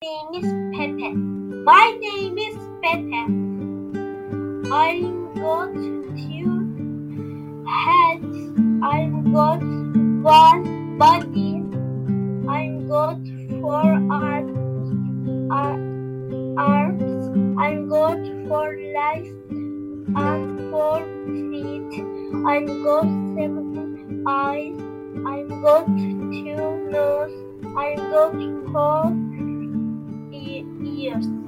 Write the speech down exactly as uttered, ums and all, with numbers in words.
name is Pepe. My name is Pepe. I've got two heads. I've got one body. I've got four arms. arms. I've got four legs and four feet. I've got seven eyes. I've got two noses. I've got four ears.